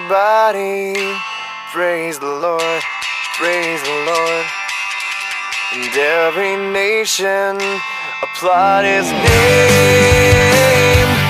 Everybody, praise the Lord, praise the Lord. And every nation applaud His name.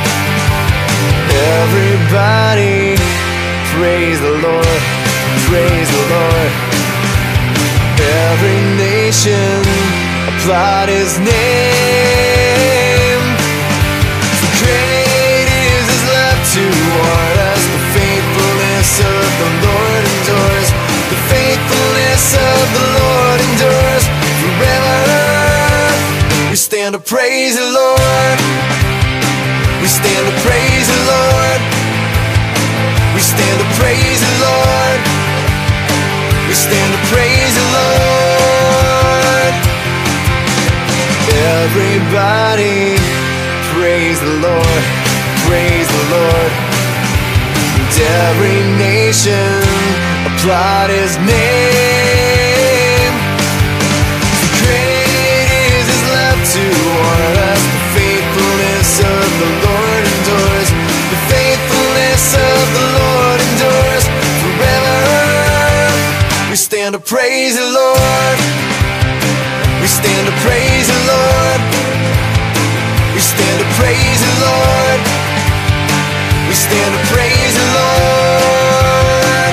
Everybody, praise the Lord, praise the Lord. Every nation applaud His name. For great is His love toward us. The faithfulness of the Lord endures. The faithfulness of the Lord endures forever. We stand to praise the Lord. We stand to praise the Lord. We stand to praise the Lord. We stand to praise the Lord. Everybody, praise the Lord, praise the Lord. And every nation applaud His name. For great is His love toward us. The faithfulness of the Lord endures. The faithfulness of the Lord endures forever. We stand to praise the Lord. We stand to praise the Lord. We stand to praise the Lord. We stand to praise the Lord.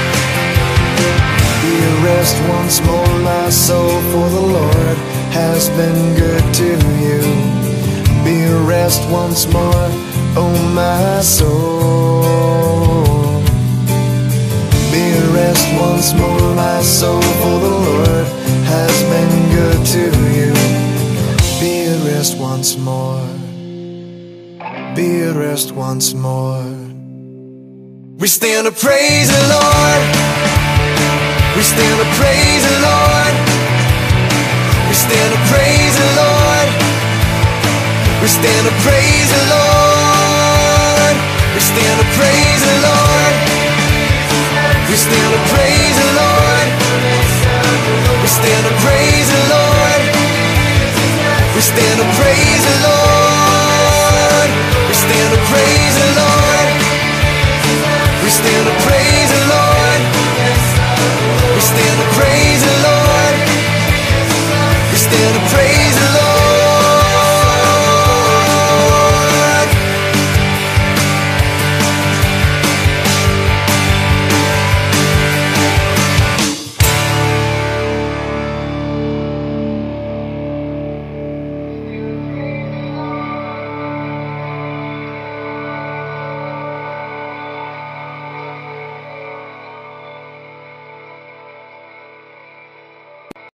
Be at rest once more, my soul, for the Lord has been good to you. Be at rest once more, oh my soul. Be at rest once more, my soul, for the Lord has been good to you. Be at rest once more. Be at rest once more. We stand to praise the Lord. We stand to praise the Lord. We stand to praise the Lord. We stand to praise the Lord. We stand to praise the Lord. We stand to praise the Lord. We stand to praise the Lord. We stand to praise the Lord.